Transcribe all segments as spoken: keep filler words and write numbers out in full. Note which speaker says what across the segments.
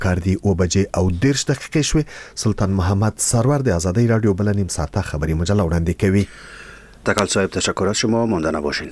Speaker 1: کاردي او بجې او دیرش دقیقې شوې. سلطان محمد سرور د آزادی رادیو بل نیم ساعته خبری مجله وړاندې کوي.
Speaker 2: تکل صاحب تشکر از شما، مانده نباشین.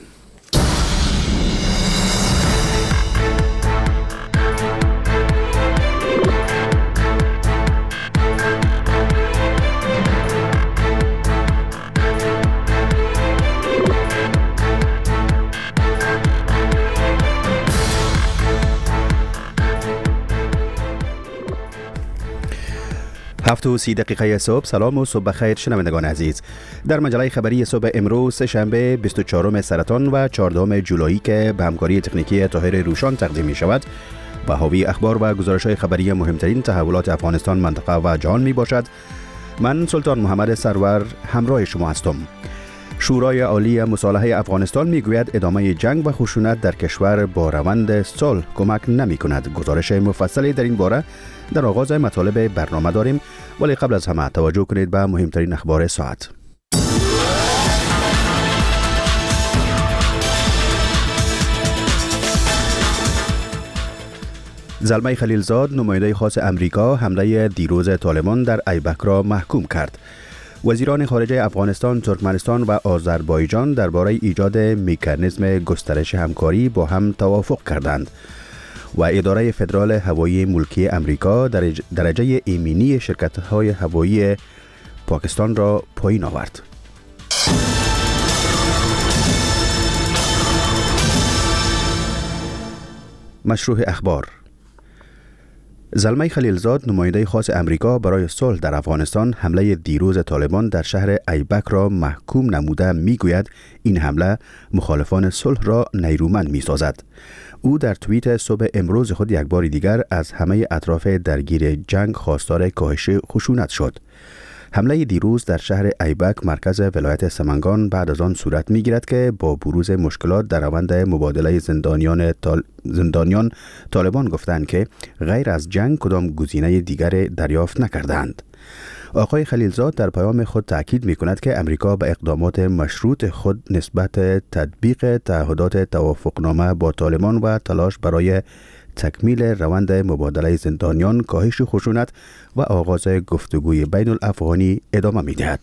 Speaker 2: هفت و سی دقیقه صبح. سلام و صبح بخیر شنوندگان عزیز. در مجله خبری صبح امروز سه شنبه بیست و چهارم سرطان و چهاردهم جولایی که به همکاری تکنیکی طاهر روشان تقدیم می شود و حاوی اخبار و گزارش‌های خبری مهمترین تحولات افغانستان، منطقه و جهان می باشد. من سلطان محمد سرور همراه شما هستم. شورای عالی مصالحه افغانستان میگوید ادامه جنگ و خشونت در کشور با روند صلح کمک نمی کند. گزارش مفصلی در این باره در آغاز مطالب برنامه داریم، ولی قبل از همه توجه کنید به مهمترین اخبار ساعت. زلمه خلیلزاد، نماینده خاص امریکا، حمله دیروز طالبان در ایبک را محکوم کرد. وزیران خارجه افغانستان، ترکمنستان و آذربایجان درباره ایجاد مکانیزم گسترش همکاری با هم توافق کردند و اداره فدرال هوایی ملکی امریکا درجه ایمنی شرکت‌های هوایی پاکستان را پایین آورد. مشروع اخبار. زلمه خلیلزاد، نماینده خاص امریکا برای صلح در افغانستان، حمله دیروز طالبان در شهر ایبک را محکوم نموده میگوید این حمله مخالفان صلح را نیرومند میسازد. او در توییت صبح امروز خود یک بار دیگر از همه اطراف درگیر جنگ خواستار کاهش خشونت شد. حمله دیروز در شهر ایبک، مرکز ولایت سمنگان، بعد از آن صورت می‌گیرد که با بروز مشکلات در روند مبادله زندانیان طال... زندانیان طالبان گفتند که غیر از جنگ کدام گزینه دیگر دریافت نکردند. آقای خلیلزاد در پیام خود تأکید می‌کند که امریکا به اقدامات مشروط خود نسبت تطبیق تعهدات توافقنامه با طالبان و تلاش برای تکمیل روند مبادله زندانیان، کاهش خشونت و آغاز گفتگوی بین الافغانی ادامه می‌دهد.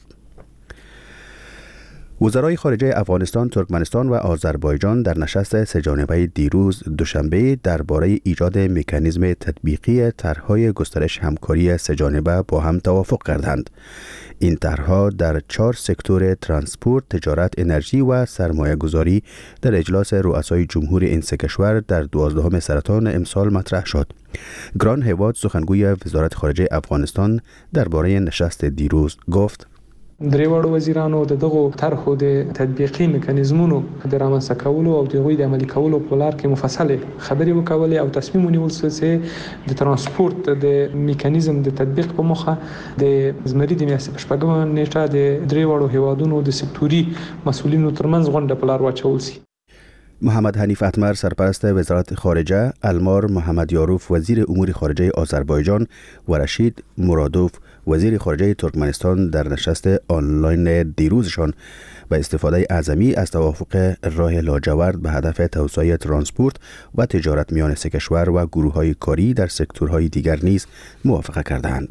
Speaker 2: وزرای خارجه افغانستان، ترکمنستان و آذربایجان در نشست سه‌جانبه دیروز دوشنبه درباره ایجاد مکانیزم تطبیقی طرح‌های گسترش همکاری سه‌جانبه با هم توافق کردند. این طرح‌ها در چهار سکتور ترانسپورت، تجارت، انرژی و سرمایه‌گذاری در اجلاس رؤسای جمهور این سه کشور در دوازدهم سرطان امسال مطرح شد. گران هیواد، سخنگوی وزارت خارجه افغانستان، درباره نشست دیروز گفت:
Speaker 3: دریوړو وزیرانو د دغه طرحو د تطبیقي میکانیزمونو د رامنځته کولو او د هغوی د عملي کولو په لار کې مفصله خبرې وکولې او تصمیم ونیول چې د ترانسپورت د میکانیزم د تطبیق په مخه د زمري د میاشتې په شپږمه نیټه د دریوړو هیوادونو د سکتوري مسؤلینو ترمنځ غونډه په لار واچول شي.
Speaker 2: محمد حنیف اتمر، سرپرست وزارت خارجه، المار محمد یاروف، وزیر امور خارجه آذربایجان و رشید مرادوف، وزیر خارجه ترکمنستان در نشست آنلاین دیروزشان به استفاده اعظمی از توافق راه لاجورد به هدف توسعه ترانسپورت و تجارت میان سه کشور و گروه‌های کاری در سکتورهای دیگر نیز موافقه کردند.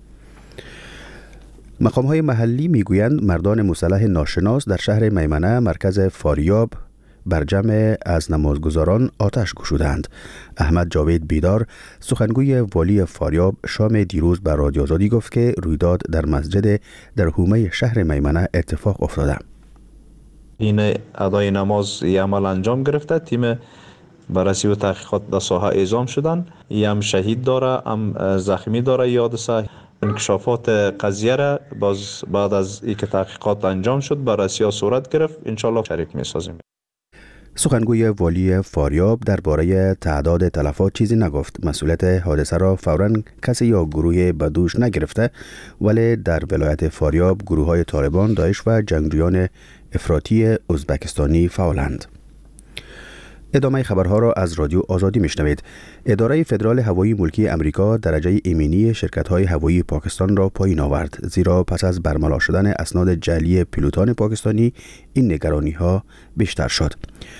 Speaker 2: مقام‌های محلی میگویند مردان مسلح ناشناس در شهر میمنه، مرکز فاریاب، بر جمع از نمازگزاران آتش گشودند. احمد جاوید بیدار، سخنگوی والی فاریاب، شام دیروز به رادیو آزادی گفت که رویداد در مسجد در حومه شهر میمنه اتفاق افتاده.
Speaker 4: این ادای نماز ی عمل انجام گرفته. تیم بررسی و تحقیقات در ساحه اعزام شدن. هم شهید داره، هم زخمی داره. یادسه انکشافات قضیه را باز بعد از اینکه تحقیقات انجام شد بررسی ها صورت گرفت. انشالله شریک می‌سازیم.
Speaker 2: سخنگوی والی فاریاب درباره تعداد تلفات چیزی نگفت. مسئولیت حادثه را فوراً کسی یا گروه به دوش نگرفته، ولی در ولایت فاریاب گروه‌های طالبان، داعش و جنگجویان افراطی ازبکستانی فعالند. ادامه خبرها را از رادیو آزادی میشنوید. اداره فدرال هوایی ملکی امریکا درجه ایمنی شرکت‌های هوایی پاکستان را پایین آورد، زیرا پس از برملا شدن اسناد جعلی پیلوتان پاکستانی این نگرانی‌ها بیشتر شد.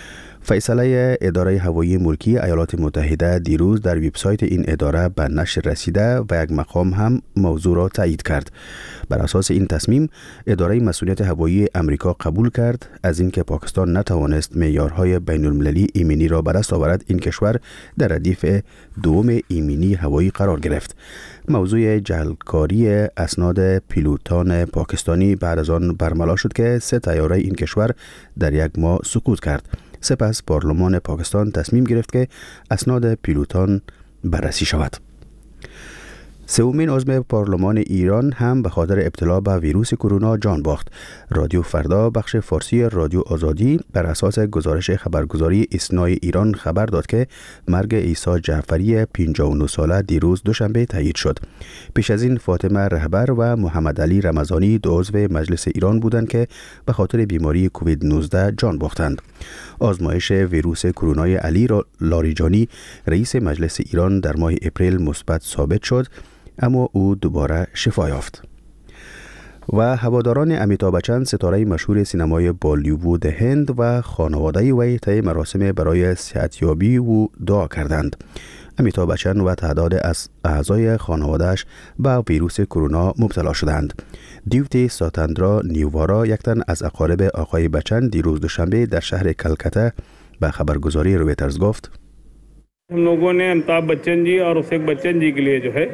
Speaker 2: فیصله اداره هوایی ملکی ایالات متحده دیروز در وبسایت این اداره به نشر رسیده و یک مقام هم موضوع را تایید کرد. بر اساس این تصمیم اداره مسئولیت هوایی امریکا قبول کرد از اینکه پاکستان نتوانست معیارهای بین المللی ایمنی را به دست آورد، این کشور در ردیف دوم ایمنی هوایی قرار گرفت. موضوع جعلکاری اسناد پیلوتان پاکستانی بعد از آن برملا شد که سه طیاره این کشور در یک ماه سقوط کرد. سپس پارلمان پاکستان تصمیم گرفت که اسناد پیلوتان بررسی شود. سومین عضو پارلمان ایران هم به خاطر ابتلا به ویروس کرونا جان باخت. رادیو فردا بخش فارسی رادیو آزادی بر اساس گزارش خبرگزاری اسنای ایران خبر داد که مرگ عیسی جعفری پنجاه و نه ساله دیروز دوشنبه تایید شد. پیش از این فاطمه رهبر و محمد علی رمضانی دو عضو مجلس ایران بودند که به خاطر بیماری کووید نوزده جان باختند. آزمایش ویروس کرونای علی لاریجانی رئیس مجلس ایران در ماه اپریل مثبت ثابت شد، اما او دوباره شفا یافت. و هواداران امیتابh بچن ستاره مشهور سینمای بالیوود هند و خانواده وی طی مراسم برای صحتیابی او دعا کردند. امیتابh بچن و تعداد از اعضای خانواده‌اش به ویروس کرونا مبتلا شدند. دیوتی ساتاندرا نیوارا، یک تن از اقارب آقای بچن، دیروز دوشنبه در شهر کلکته به خبرگزاری رویترز گفت:
Speaker 5: हम लोगों ने अमिताभ बच्चन जी और अभिषेक बच्चन जी के लिए जो है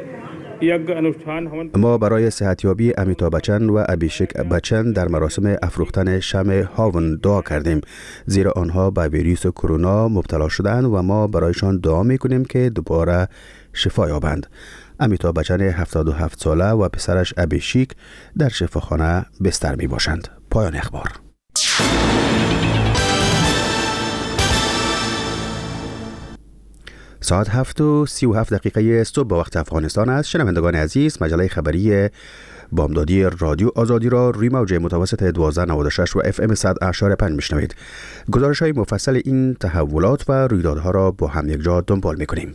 Speaker 2: ما برای صحتیابی امیتابh بچن و ابیشک بچن در مراسم افروختن شمع هاون دعا کردیم، زیرا آنها به ویروس کرونا مبتلا شدند و ما برایشان دعا میکنیم که دوباره شفا یابند. امیتابh بچن هفتاد و هفت ساله و پسرش ابیشک در شفاخانه بستر می باشند. پایان اخبار. ساعت هفت و سی و هفت دقیقه صبح با وقت افغانستان است. شنوندگان عزیز، مجله خبری بامدادی رادیو آزادی را روی موج متوسط دوازده نود و شش و اف ام صد اشاره پنج میشنوید. گزارش های مفصل این تحولات و رویدادها را با هم یک جا دنبال میکنیم.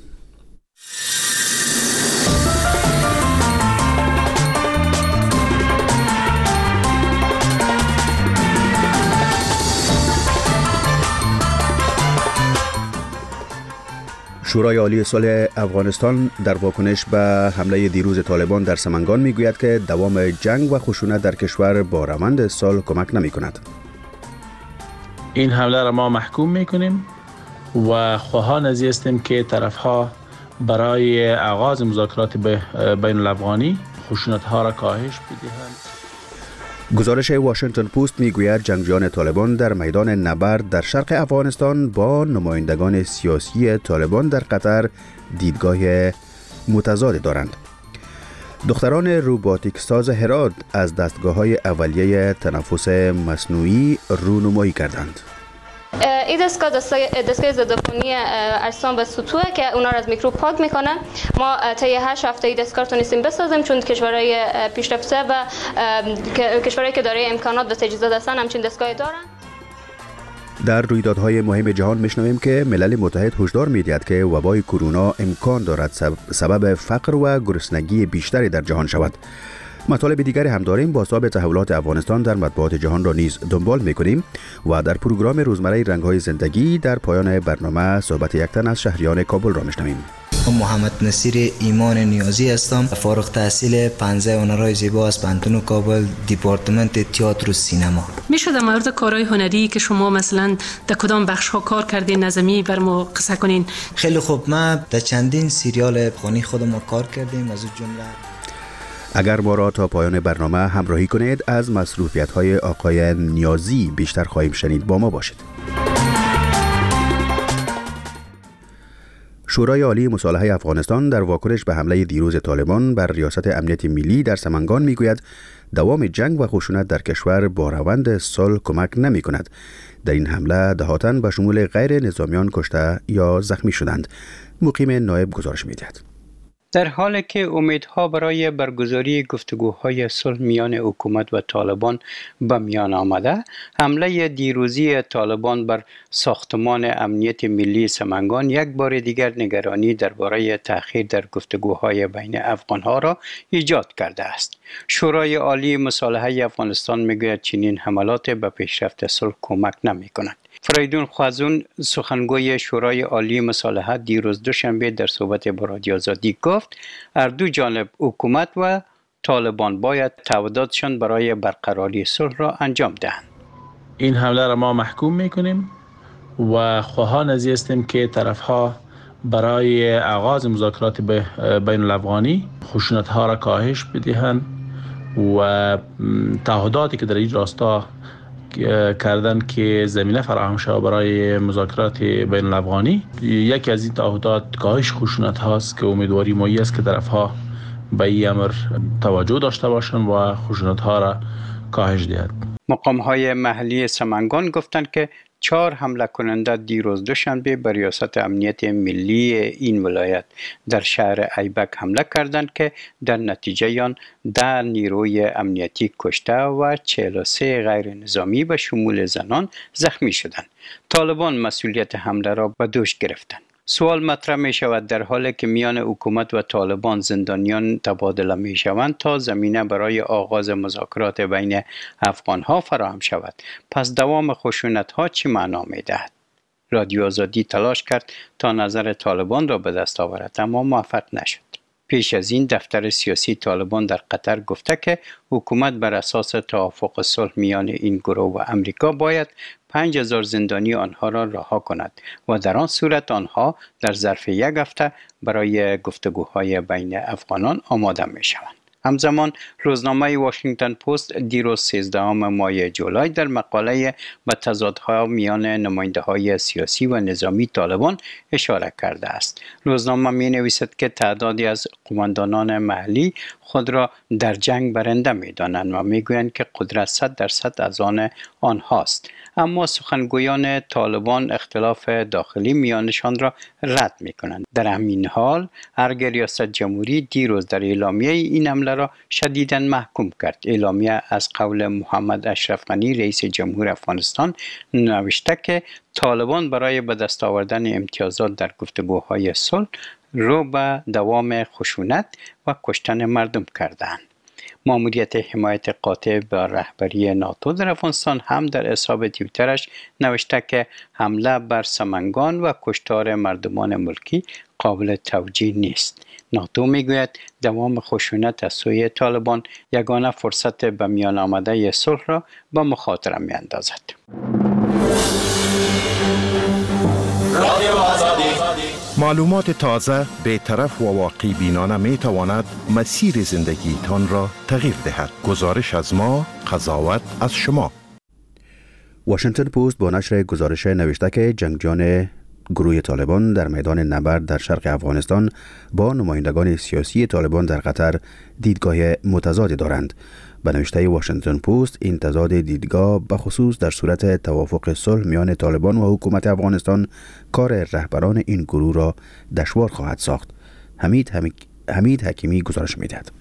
Speaker 2: شورای عالی صلح افغانستان در واکنش به حمله دیروز طالبان در سمنگان میگوید که دوام جنگ و خشونت در کشور با روند صلح کمک نمی کند.
Speaker 6: این حمله را ما محکوم میکنیم و خواهان از هستیم که طرفها برای آغاز مذاکرات بین الافغانی خشونت ها را کاهش بدهند.
Speaker 2: گزارش واشنگتن پست میگوید جنگجویان طالبان در میدان نبرد در شرق افغانستان با نمایندگان سیاسی طالبان در قطر دیدگاه متضاد دارند. دختران روباتیک ساز هرات از دستگاه‌های اولیه تنفس مصنوعی رونمایی کردند.
Speaker 7: این دستگاه دستگاه ضدعفونی اجسام و سطوح که اونا را از میکروب پاک میکنه. ما طی هشت هفته این دستگاه تونستیم بسازیم، چون کشورهای پیشرفته و کشورهایی که دارای امکانات و تجهیزات هستن همچین دستگاهی دارن.
Speaker 2: در رویدادهای مهم جهان میشنویم که ملل متحد هشدار میدهد که وبای کرونا امکان دارد سبب فقر و گرسنگی بیشتری در جهان شود. مطالب دیگری هم داریم. با حساب تحولات افغانستان در مطبوعات جهان را نیز دنبال میکنیم و در پروگرام روزمره رنگ‌های زندگی در پایان برنامه صحبت یک تن از شهریان کابل را میشنویم.
Speaker 8: محمد نصیر ایمان نیازی هستم، فارغ التحصیل پنجه هنرهای زیبا از پانتون کابل، دیپارتمنت تئاتر و سینما.
Speaker 9: میشه در مورد کارهای هنری که شما مثلا در کدام بخش ها کار کردین نظمی بر ما قصه کنین؟
Speaker 8: خیلی خوب، ما در چندین سریال افغانی خودمون کار کردیم، از جمله.
Speaker 2: اگر ما را تا پایان برنامه همراهی کنید از مصروفیت‌های آقای نیازی بیشتر خواهیم شنید. با ما باشید. شورای عالی مصالحه افغانستان در واکنش به حمله دیروز طالبان بر ریاست امنیت ملی در سمنگان میگوید دوام جنگ و خشونت در کشور با روند صلح کمک نمی کند. در این حمله دهاتن به شمول غیر نظامیان کشته یا زخمی شدند. مقیم نایب گزارش می‌دهد.
Speaker 10: در حالی که امیدها برای برگزاری گفتگوهای صلح میان حکومت و طالبان به میان آمده، حمله دیروزی طالبان بر ساختمان امنیت ملی سمنگان یک بار دیگر نگرانی درباره تأخیر در گفتگوهای بین افغانها را ایجاد کرده است. شورای عالی مصالحه افغانستان میگوید چنین حملات به پیشرفت صلح کمک نمی کند. فریدون خوازون سخنگوی شورای عالی مصالحت دیروز دوشنبه در صحبت با رادیو آزادی گفت هر دو جانب حکومت و طالبان باید تعهداتشان برای برقراری صلح را انجام دهند.
Speaker 6: این حمله را ما محکوم میکنیم و خواهان از هستیم که طرفها برای آغاز مذاکرات بین الافغانی خشونت ها را کاهش بدهند و تعهداتی که در این راستا کردن که زمینه فراهم شود برای مذاکرات بین الافغانی، یکی از این تعهدات کاهش خشونت هاست که امیدواری ما است که طرفها به این امر توجه داشته باشند و خشونت ها را کاهش دهند.
Speaker 10: مقام های محلی سمنگان گفتند که چهار حمله کننده دیروز دوشنبه بر ریاست امنیت ملی این ولایت در شهر ایبک حمله کردند که در نتیجه آن ده نیروی امنیتی کشته و چهل و سه غیر نظامی به شمول زنان زخمی شدند. طالبان مسئولیت حمله را به دوش گرفتند. سوال مطرح می شود در حالی که میان حکومت و طالبان زندانیان تبادله می شوند تا زمینه برای آغاز مذاکرات بین افغان ها فراهم شود، پس دوام خشونت ها چی معنا می دهد؟ رادیو آزادی تلاش کرد تا نظر طالبان را به دست آورد اما موفق نشد. پیش از این دفتر سیاسی طالبان در قطر گفته که حکومت بر اساس توافق صلح میان این گروه و امریکا باید پنج هزار زندانی آنها را رها کند و در آن صورت آنها در ظرف یک هفته برای گفتگوهای بین افغانان آماده می شوند. همزمان روزنامه واشنگتن پست دیروز سیزدهم ماه جولای در مقاله به تضادها میان نماینده های سیاسی و نظامی طالبان اشاره کرده است. روزنامه می نویسد که تعدادی از قماندانان محلی خود را در جنگ برنده می دانند و می گویند که قدرت صد درصد از آن آنهاست. اما سخنگویان طالبان اختلاف داخلی میانشان را رد می کنند. در همین حال ارگ ریاست جمهوری دیروز در اعلامیه این حمله را شدیداً محکوم کرد. اعلامیه از قول محمد اشرف غنی رئیس جمهور افغانستان نوشته که طالبان برای به دست آوردن امتیازات در گفتگوهای صلح رو به دوام خشونت و کشتن مردم کردند. ماموریت حمایت قاطع به رهبری ناتو در افغانستان هم در حساب توییترش نوشته که حمله بر سمنگان و کشتار مردمان ملکی قابل توجیه نیست. ناتو میگوید دوام خشونت از سوی طالبان یگانه فرصت به میان آمده صلح را به مخاطره میاندازد.
Speaker 11: معلومات تازه، بی‌طرف و واقع بینانه می تواند مسیر زندگی تان را تغییر دهد. گزارش از ما، قضاوت از شما.
Speaker 2: واشنگتن پست با نشر گزارش نوشته که جنگجویان گروه طالبان در میدان نبرد در شرق افغانستان با نمایندگان سیاسی طالبان در قطر دیدگاه متضادی دارند. به نوشته واشنگتن پست این تضاد دیدگاه به خصوص در صورت توافق صلح میان طالبان و حکومت افغانستان کار رهبران این گروه را دشوار خواهد ساخت. حمید حمید حکیمی گزارش می‌دهد.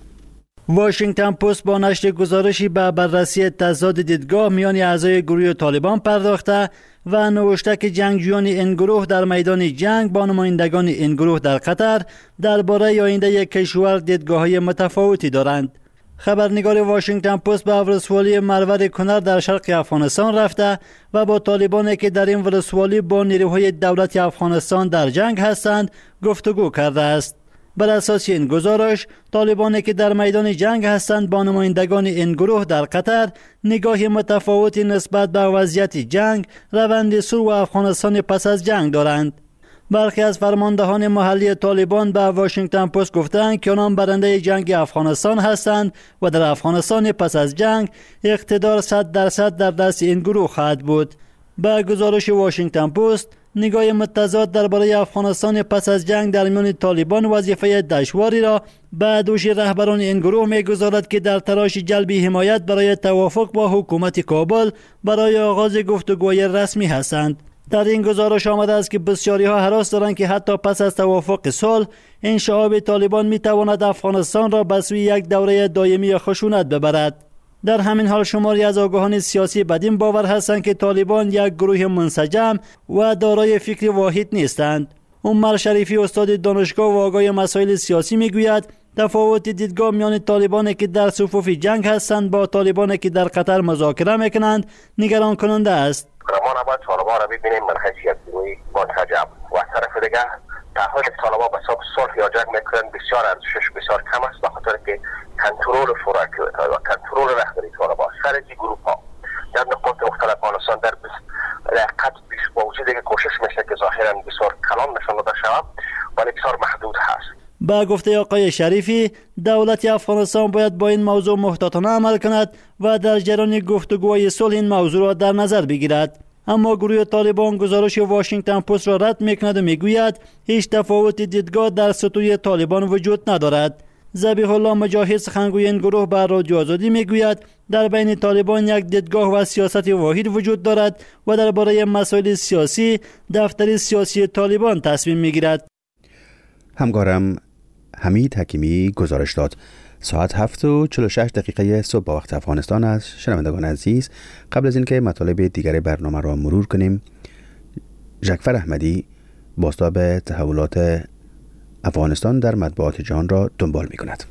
Speaker 12: واشنگتن پست با نشر گزارشی به بررسی تضاد دیدگاه میان اعضای گروه طالبان پرداخته و نوشته که جنگجویان این گروه در میدان جنگ با نمایندگان این گروه در قطر درباره آینده کشور دیدگاه‌های متفاوتی دارند. خبرنگار واشنگتن پست به ولسوالی مرور کنر در شرق افغانستان رفته و با طالبانی که در این ولسوالی با نیروهای دولت افغانستان در جنگ هستند گفتگو کرده است. بر اساس این گزارش، طالبانی که در میدان جنگ هستند با نمایندگان این گروه در قطر نگاه متفاوتی نسبت به وضعیت جنگ، روند صلح و افغانستان پس از جنگ دارند. برخی از فرماندهان محلی طالبان به واشنگتن پست گفتند که آنان برنده جنگ افغانستان هستند و در افغانستان پس از جنگ اقتدار صد درصد در دست این گروه خواهد بود. به گزارش واشنگتن پست، نگاه متضاد درباره افغانستان پس از جنگ در میان طالبان وظیفه دشواری را به دوش رهبران این گروه می‌گذارد که در تلاش جلب حمایت برای توافق با حکومت کابل برای آغاز گفتگوهای رسمی هستند. در این گزارش آمده است که بسیاری ها هراس دارند که حتی پس از توافق صلح انشعاب طالبان می تواند افغانستان را به سوی یک دوره دائمی خشونت ببرد. در همین حال شماری از آگاهان سیاسی بدین باور هستند که طالبان یک گروه منسجم و دارای فکر واحد نیستند. عمر شریفی استاد دانشگاه و آگاه مسائل سیاسی میگوید تفاوت دیدگاه میان طالبانی که در صفوف جنگ هستند با طالبانی که در قطر مذاکره میکنند نگران کننده است.
Speaker 13: ما نباید طالبان را ببینیم منهج یک گروه منسجم و از طرف دیگه تعهد طالبان به سبب صلح یا جنگ میکنن بسیار ارزشش بسیار کم است، به خاطر که کنترل خوراکی و کنترل رهبری طالبان سر این گروه ها در نقاط مختلف افغانستان در قد با وجود که کوشش میشه که ظاهرا بسیار کلان نشان داده شود ولی بسیار محدود هست.
Speaker 12: با گفته آقای شریفی، دولت افغانستان باید با این موضوع محتاطانه عمل کند و در جریان گفتگوهای صلح این موضوع را در نظر بگیرد. اما گروه طالبان گزارش واشنگتن پست را رد میکند و میگوید هیچ تفاوت دیدگاه در سطوح طالبان وجود ندارد. ذبیح الله مجاهد سخنگوی این گروه بر رادیو آزادی میگوید در بین طالبان یک دیدگاه و سیاست واحد وجود دارد و درباره مسائل سیاسی دفتر سیاسی طالبان تصمیم میگیرد.
Speaker 2: همکارم حمید حکیمی گزارش داد. ساعت هفت و چهل و شش دقیقه صبح با وقت افغانستان است. شنوندگان عزیز، قبل از اینکه مطالب دیگر برنامه را مرور کنیم، جعفر احمدی بازتاب تحولات افغانستان در مطبوعات جهان را دنبال می کند.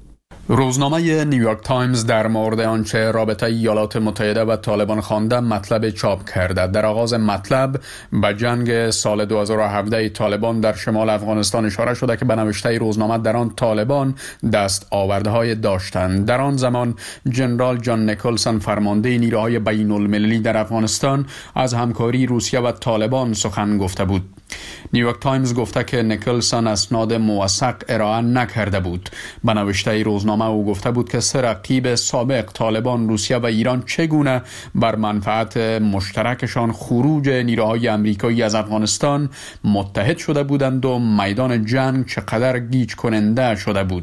Speaker 14: روزنامه نیویورک تایمز در مورد آنچه رابطه ایالات متحده و طالبان خوانده مطلب چاپ کرده. در آغاز مطلب به جنگ سال دو هزار و هفده طالبان در شمال افغانستان اشاره شده که به نوشته روزنامه در آن طالبان دست آوردهای داشتند. در آن زمان جنرال جان نیکلسون فرمانده نیروهای بین المللی در افغانستان از همکاری روسیه و طالبان سخن گفته بود. نیویورک تایمز گفته که نیکلسون اسناد موثق ارائه نکرده بود. به نوشته روزنامه او گفته بود که سه رقیب سابق طالبان، روسیه و ایران چگونه بر منفعت مشترکشان خروج نیروهای امریکایی از افغانستان متحد شده بودند و میدان جنگ چقدر گیج کننده شده بود.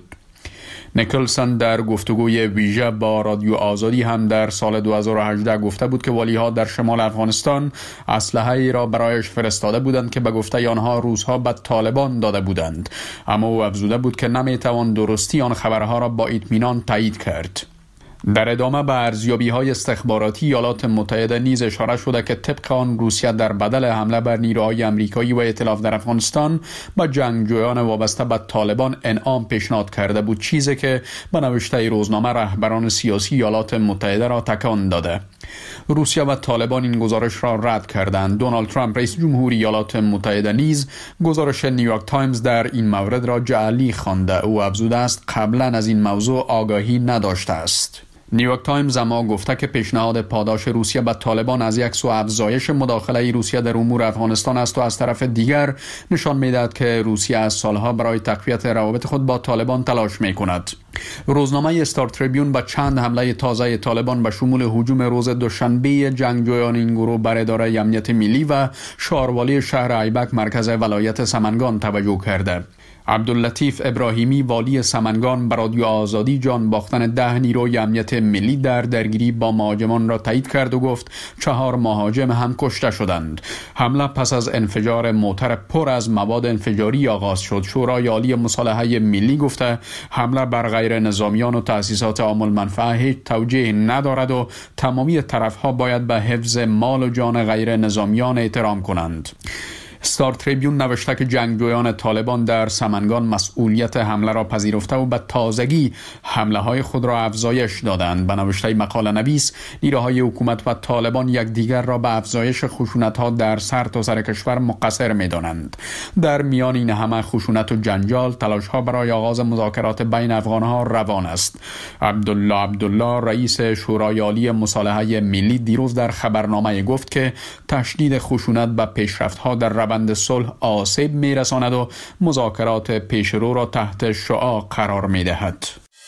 Speaker 14: نیکلسون در گفتگوی ویژه با رادیو آزادی هم در سال دو هزار و هجده گفته بود که والی‌ها در شمال افغانستان اسلحه‌ای را برایش فرستاده بودند که به گفته آنها روس‌ها به طالبان داده بودند، اما او افزوده بود که نمی‌توان درستی آن خبرها را با اطمینان تایید کرد. در ادامه به ارزیابی‌های استخباراتی ایالات متحده نیز اشاره شده که طبق آن روسیه در بدل حمله بر نیروهای امریکایی و ائتلاف در افغانستان به جنگجویان وابسته به طالبان انعام پیشنهاد کرده بود، چیزی که به نوشته روزنامه رهبران سیاسی ایالات متحده را تکان داده. روسیه و طالبان این گزارش را رد کردند. دونالد ترامپ رئیس جمهوری ایالات متحده نیز گزارش نیویورک تایمز در این مورد را جعلی خوانده. او افزوده است قبلا از این موضوع آگاهی نداشته است. نیویورک تایمز اما گفته که پیشنهاد پاداش روسیه به طالبان از یک سو افزایش مداخله روسیه در امور افغانستان است و از طرف دیگر نشان می‌دهد که روسیه از سالها برای تقویت روابط خود با طالبان تلاش می‌کند. روزنامه استار تریبیون با چند حمله تازه طالبان به شمول هجوم روز دوشنبه جنگجویان این گروه بر اداره امنیت ملی و شهروالی شهر ایبک مرکز ولایت سمنگان توجه کرده. عبداللطیف ابراهیمی والی سمنگان به رادیو آزادی جان باختن ده نیروی امنیت ملی در درگیری با مهاجمان را تایید کرد و گفت چهار مهاجم هم کشته شدند. حمله پس از انفجار موتر پر از مواد انفجاری آغاز شد. شورای عالی مصالحه ملی گفته حمله بر غیر نظامیان و تأسیسات عام المنفعه هیچ توجیه ندارد و تمامی طرفها باید به حفظ مال و جان غیر نظامیان احترام کنند. استار تریبیون نوشته که جنگجویان طالبان در سمنگان مسئولیت حمله را پذیرفته و به تازگی حمله های خود را افزایش دادند. به نوشته مقاله نویس، نیروهای حکومت و طالبان یکدیگر را به افزایش خشونت ها در سرتاسر کشور مقصر می دانند. در میان این همه خشونت و جنجال، تلاش ها برای آغاز مذاکرات بین افغان ها روان است. عبدالله عبدالله رئیس شورای عالی مصالحه ملی دیروز در خبرنامه گفت که تشدید خشونت به پیشرفت ها در روند صلح آسیب میرساند و مذاکرات پیشرو را تحت شعاع قرار میدهد.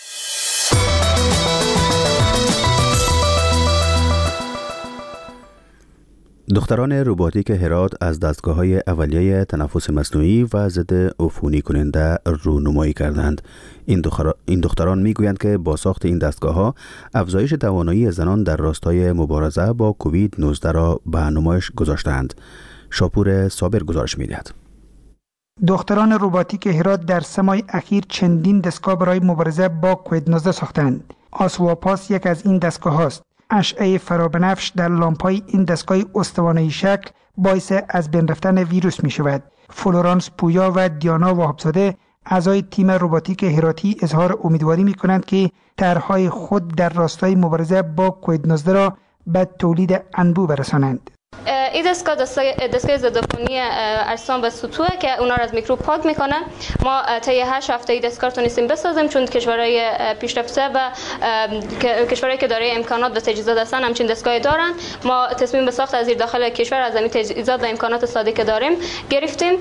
Speaker 2: دختران روباتیک هرات از دستگاه‌های اولیه تنفس مصنوعی و ضد عفونی کننده رونمایی کردند. این, دختر... این دختران میگویند که با ساخت این دستگاه‌ها افزایش توانایی زنان در راستای مبارزه با کووید نوزده را به نمایش گذاشتند. شاپور صابر گزارش می‌دهد.
Speaker 15: دختران روباتیک هرات در سه ماه اخیر چندین دستگاه برای مبارزه با کووید نوزده ساختند. آسواپاس یک از این دستگاه است. اشعه فرابنفش در لامپای این دستگاه استوانه‌ای شکل باعث از بین رفتن ویروس می شود. فلورانس پویا و دیانا وهابزاده اعضای تیم روباتیک هراتی اظهار امیدواری می کنند که طرح‌های خود در راستای مبارزه با کووید نوزده را به تولید انبوه برسانند.
Speaker 7: این دستگاه دستگاه ضدعفونی اجسام و سطوح که اونا رو از میکروب پاک میکنه. ما طی هشت هفته این دستگاه تونستیم بسازیم چون کشورهای پیشرفته و کشورهایی که دارای امکانات و تجهیزات هستن همچین دستگاه دارن. ما تصمیم به ساخت از زیر داخل کشور از همین تجهیزات و امکانات ساده که داریم گرفتیم.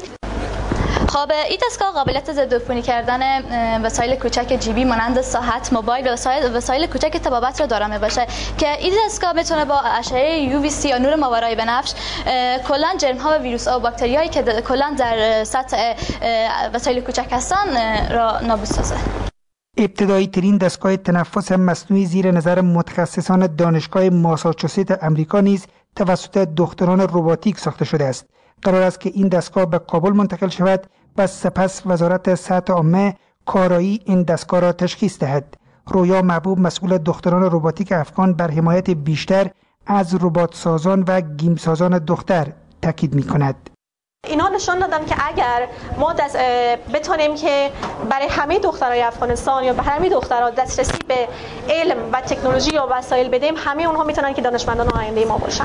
Speaker 16: خب این دستگاه قابلیت ضدعفونی کردن وسایل کوچک جیبی مانند ساعت، موبایل و وسایل وسایل کوچک طبابت را دارا باشه که این دستگاه میتونه با اشعه یو وی سی یا نور ماورای بنفش کلا جرم ها و ویروس ها و باکتری هایی که کلا در سطح وسایل کوچک هستن را نابود سازه.
Speaker 15: ابتدایی ترین دستگاه تنفس مصنوعی زیر نظر متخصصان دانشگاه ماساچوست امریکا نیز توسط دختران روباتیک ساخته شده است. قرار است که این دستگاه به کابل منتقل شود و سپس وزارت صحت عامه کارایی این دستگاه را تشخیص دهد. رویا محبوب مسئول دختران روباتیک افغان بر حمایت بیشتر از ربات سازان و گیم سازان دختر تاکید می کند.
Speaker 17: اینا نشان دادن که اگر ما دست بتونیم که برای همه دخترای افغانستان یا به همه دخترها دسترسی به علم و تکنولوژی یا وسایل بدیم، همه اونها میتونن که دانشمندان آینده ما باشن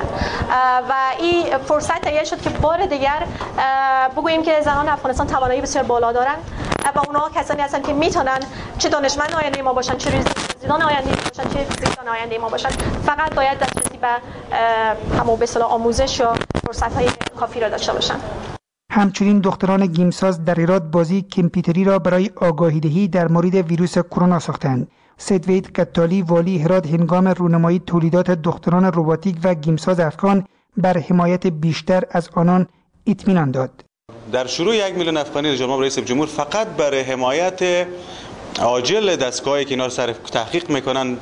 Speaker 17: و این فرصت تهیه شد که بار دیگر بگوییم که زنان افغانستان توانایی بسیار بالا دارن و اونها کسانی هستن که میتونن چه دانشمند آینده ما باشن، چه ریاضیدان آینده ما باشن، چه فیزیکدان آینده ما باشن. فقط باید دسترسی به همون به اصطلاح آموزش یا فرصت‌های کافی را داشته باشن.
Speaker 15: همچنین دختران گیمساز در ایراد بازی کامپیوتری را برای آگاهی دهی در مورد ویروس کرونا ساختند. سیدوید کتالی والی هرات هنگام رونمایی تولیدات دختران روباتیک و گیمساز افغان بر حمایت بیشتر از آنان اطمینان داد.
Speaker 18: در شروع یک میلیون افغانی جناب رئیس جمهور فقط برای حمایت عاجل دستگاهی که اینا رو سر تحقیق میکنن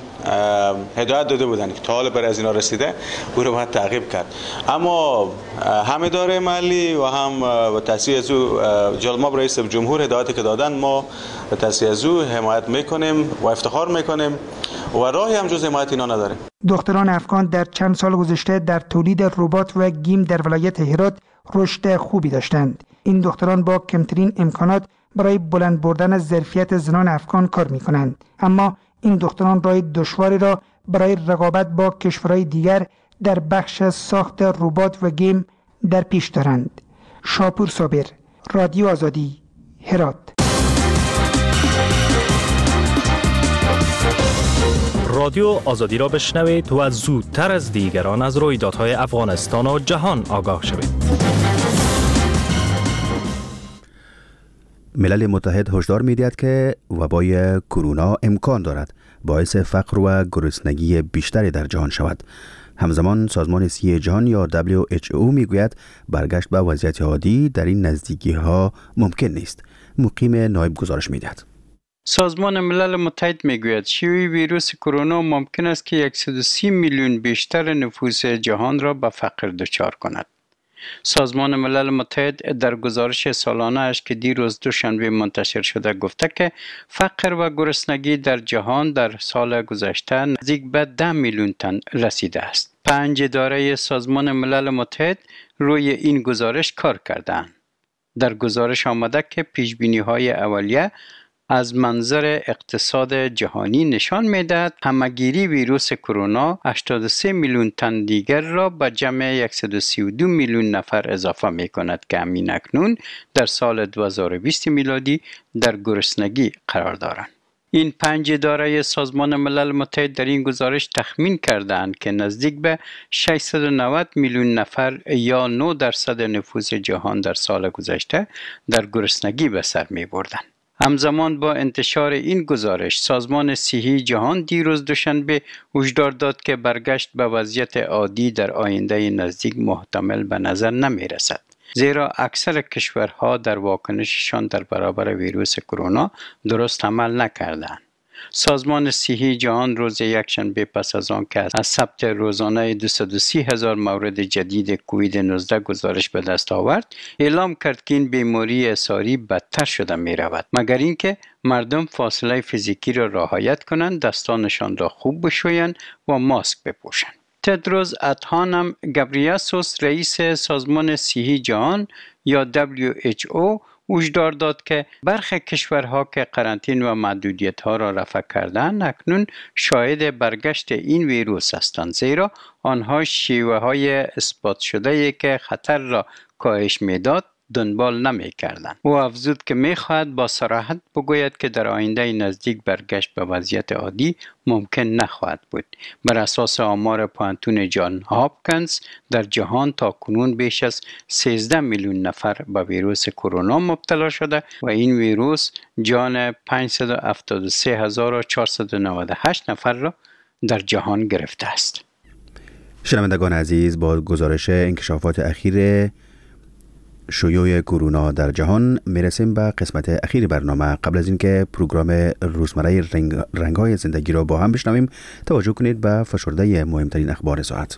Speaker 18: هدایت داده بودن که تا حالا برای از اینا رسیده او رو باید تعقیب کرد. اما هم اداره مالی و هم به تأسیس از او جناب رئیس جمهور هدایتی که دادن ما به تأسیس از او حمایت میکنیم و افتخار میکنیم و راهی هم جز حمایت اینا نداریم.
Speaker 15: دختران افغان در چند سال گذشته در تولید ربات و گیم در ولایت هرات رشد خوبی داشتند. این دختران با کمترین امکانات برای بلند بردن ظرفیت زنان افغان کار می کنند، اما این دختران راه دشواری را برای رقابت با کشورهای دیگر در بخش ساخت ربات و گیم در پیش دارند. شاپور صابر، رادیو آزادی، هرات.
Speaker 19: رادیو آزادی را بشنوید و زودتر از دیگران از رویدادهای افغانستان و جهان آگاه شوید.
Speaker 2: ملل متحد هشدار می‌دهد که وبای کرونا امکان دارد باعث فقر و گرسنگی بیشتری در جهان شود. همزمان سازمان صحی جهان یا دبلیو اچ او میگوید برگشت به وضعیت عادی در این نزدیکی‌ها ممکن نیست. مقیم نایب گزارش می‌دهد.
Speaker 10: سازمان ملل متحد میگوید شیوع ویروس کرونا ممکن است که صد و سی میلیون بیشتر نفوس جهان را به فقر دچار کند. سازمان ملل متحد در گزارش سالانه اش که دیروز دوشنبه منتشر شده گفته که فقر و گرسنگی در جهان در سال گذشته نزدیک به ده میلیون تن رسیده است. پنج اداره سازمان ملل متحد روی این گزارش کار کردند. در گزارش آمده که پیشبینی‌های اولیه از منظر اقتصاد جهانی نشان می‌دهد همه‌گیری ویروس کرونا هشتاد و سه میلیون تن دیگر را به جمع صد و سی و دو میلیون نفر اضافه می‌کند که همین اکنون در سال دو هزار و بیست میلادی در گرسنگی قرار دارند. این پنج اداره سازمان ملل متحد در این گزارش تخمین کردند که نزدیک به ششصد و نود میلیون نفر یا نه درصد نفوس جهان در سال گذشته در گرسنگی به سر می‌بردند. همزمان با انتشار این گزارش سازمان صحی جهان دیروز دوشنبه هشدار داد که برگشت به وضعیت عادی در آینده نزدیک محتمل به نظر نمی رسد، زیرا اکثر کشورها در واکنششان در برابر ویروس کرونا درست عمل نکردند. سازمان صحی جهان روز یکشنبه پس از آن که از ثبت روزانه دویست و سی هزار مورد جدید کووید نوزده گزارش به دست آورد، اعلام کرد که این بیماری اعصاری بدتر شده می رود، مگر اینکه مردم فاصله فیزیکی را رعایت کنند، دستانشان را خوب بشویند و ماسک بپوشند. تدروس ادهانم گبریاسوس رئیس سازمان صحی جهان یا دبلیو اچ او هشدار داد که برخی کشورها که قرنطینه و محدودیت ها را رفع کردند اکنون شاهد برگشت این ویروس هستند، زیرا آنها شیوه های اثبات شده که خطر را کاهش میداد دنبال نمی کردند. او افزود که می خواهد با صراحت بگوید که در آینده نزدیک برگشت به وضعیت عادی ممکن نخواهد بود. بر اساس آمار پانتون جان هاپکینز در جهان تا کنون بیش از سیزده میلیون نفر به ویروس کرونا مبتلا شده و این ویروس جان پانصد و هفتاد و سه هزار و چهارصد و نود و هشت نفر را در جهان گرفته است.
Speaker 2: شنوندگان عزیز، با گزارش انکشافات اخیر شیوع کرونا در جهان میرسیم به قسمت اخیر برنامه. قبل از اینکه پروگرام روزمره رنگ رنگ‌های زندگی را با هم بشنویم، توجه کنید به فشرده مهمترین اخبار ساعت.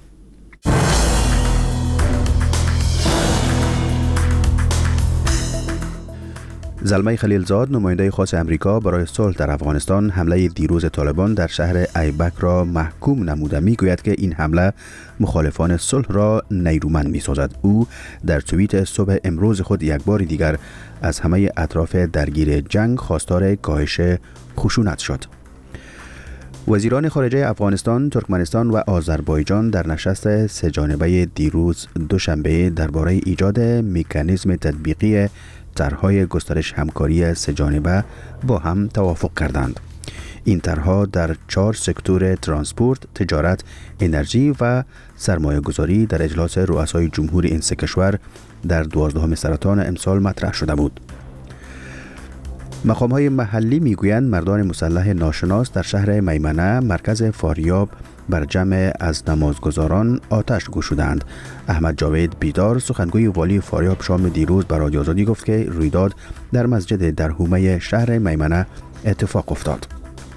Speaker 2: زلمه خلیلزاد، نماینده خاص امریکا برای صلح در افغانستان، حمله دیروز طالبان در شهر ایبک را محکوم نموده میگوید که این حمله مخالفان صلح را نیرومند میسازد. او در توییت صبح امروز خود یک بار دیگر از همه اطراف درگیر جنگ خواستار کاهش خشونت شد. وزیران خارجه افغانستان، ترکمنستان و آذربایجان در نشست سه جانبه دیروز دوشنبه درباره ایجاد مکانیزم تطبیقی طرح‌های گسترش همکاری سه جانبه با هم توافق کردند. این طرح‌ها در چهار سکتور ترانسپورت، تجارت، انرژی و سرمایه گذاری در اجلاس رؤسای جمهور این سه کشور در دوازدهم سرطان امسال مطرح شده بود. مقام‌های محلی میگویند مردان مسلح ناشناس در شهر میمنه، مرکز فاریاب، بر جمع از نمازگزاران آتش گشودند. احمد جاوید بیدار، سخنگوی والی فاریاب، شام دیروز به رادیو آزادی گفت که رویداد در مسجد در حومه شهر میمنه اتفاق افتاد.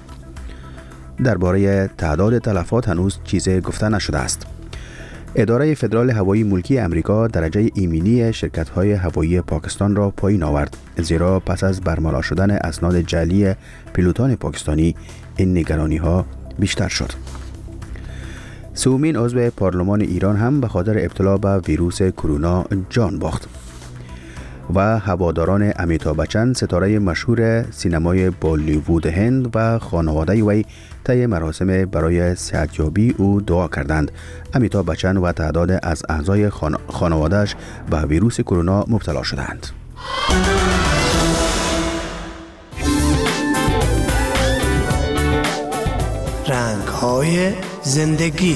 Speaker 2: درباره تعداد تلفات هنوز چیزی گفته نشده است. اداره فدرال هوایی ملکی امریکا درجه ایمنی شرکت‌های هوایی پاکستان را پایین آورد، زیرا پس از برملا شدن اسناد جعلی پیلوتان پاکستانی این نگرانی‌ها بیشتر شد. سومین عضو پارلمان ایران هم به خاطر ابتلا به ویروس کرونا جان باخت. و هواداران امیتابh بچن، ستاره مشهور سینمای بالیوود هند و خانواده وی طی مراسم برای صحتیابی او دعا کردند. امیتابh بچن و تعداد از اعضای خان... خانواده‌اش به ویروس کرونا مبتلا شدند.
Speaker 20: رنگ‌های زندگی.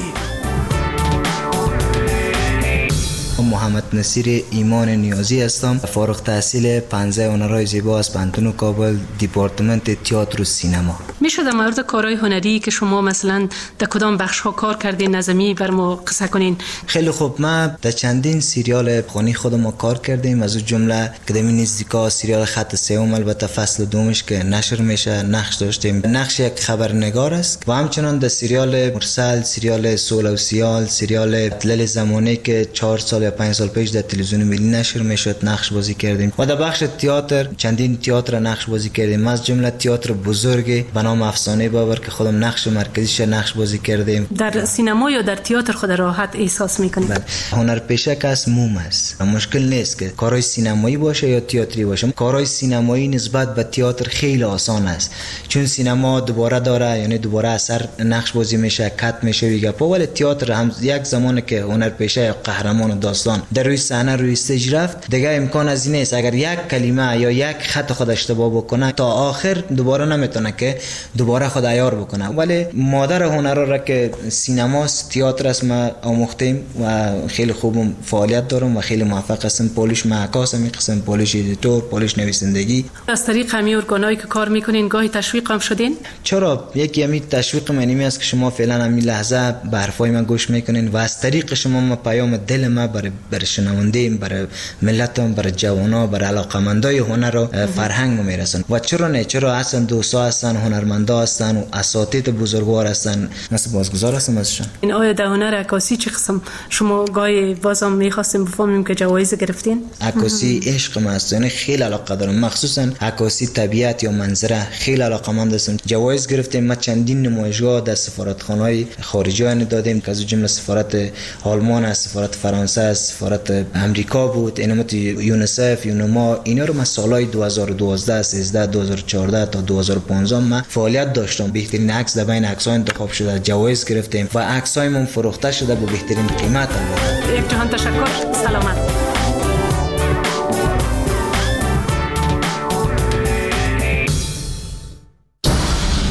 Speaker 8: محمد نصیر ایمان نیازی هستم، فارغ التحصیل پنجاه هنرهای زیبا از پانتون کابل، دپارتمنت تئاتر و سینما.
Speaker 9: میشه در مورد کارهای هنری که شما مثلا در کدام بخش ها کار کردین نظمی بر ما قصه کنین؟
Speaker 8: خیلی خوب، ما در چندین سریال افغانی خودمون کار کردیم، از اون جمله کدمی نزدیکا سریال خط سوم، البته فصل دومش که نشر میشه، نقش داشتیم. نقش یک خبرنگار است و همچنان در سریال مرسل، سریال سول و سیال، سریال تلل زمانی که چهار سال یا پنج سال پیش در تلویزیون ملی نشر میشد نقش بازی کردیم. و در بخش تئاتر چندین تئاتر نقش بازی کردیم، از جمله تئاتر بزرگی به نام افسانه بابر که خودم نقش مرکزیش نقش بازی کردیم.
Speaker 9: در سینما یا در تئاتر خود راحت احساس میکنید؟
Speaker 8: بله. هنرپیشه کس موم است، مشکل نیست که کارهای سینمایی باشه یا تئاتری باشه. کارهای سینمایی نسبت به تئاتر خیلی آسان است، چون سینما دوباره داره، یعنی دوباره اثر نقش بازی میشه، کات میشه دیگه. ولی تئاتر هم یک زمانی که هنرپیشه یا قهرمان داستان در روی صحنه روی استیج رفت، دیگه امکان از این است اگر یک کلمه یا یک خط خود اشتباه بکنه تا آخر دوباره نمیتونه که دوباره خود عیار بکنه. ولی مادر هنر را که سینماست، تئاتر است، ما آموختیم و خیلی خوب فعالیت دارم و خیلی موفق هستم. پولیش معکاس می قسم پولیش ادیتور، پولیش نویسندگی.
Speaker 9: از طریق همین ارگانایی که کار میکنین گاهی تشویق هم شدین؟
Speaker 8: چرا؟ یکی همین تشویق منی است که شما فعلا همین لحظه به حرفای من گوش میکنین و از طریق شما ما پیام دل ما برای برای شنونده، برای ملتم، برای جوانا، برای علاقمندای هنر و فرهنگ ما میرسن. و چرا نه؟ چرا اصلا دوستا هستن، هنرمند هنرمندا هستن و اساتید بزرگوار هستن. من سپاسگزار هستم ازشون.
Speaker 9: این آیا در هنر عکاسی چه قسم شما گاهی بازم می‌خواستیم بفهمیم که جوایز گرفتین؟
Speaker 8: عکاسی عشق من است، یعنی خیلی علاقه دارم، مخصوصا عکاسی طبیعت یا منظره خیلی علاقه‌مند هستم. جوایز گرفتیم، ما چندین نمایشگاه در سفارتخانه‌های خارجی ان دادیم که از جمله سفارت آلمان است، سفارت فرانسه است، سفارت امریکا بود، اینمت یونیسف، یونما، اینا رو من سالهای دو هزار و دوازده، سیزده، دو هزار و چهارده تا دو هزار و پانزده من فعالیت داشتم. بهترین عکس در بین عکس‌ها انتخاب شده، جوایز گرفتیم و عکس‌هایمون فروخته شده با بهترین قیمت.
Speaker 9: یک جهان تشکر. سلامت.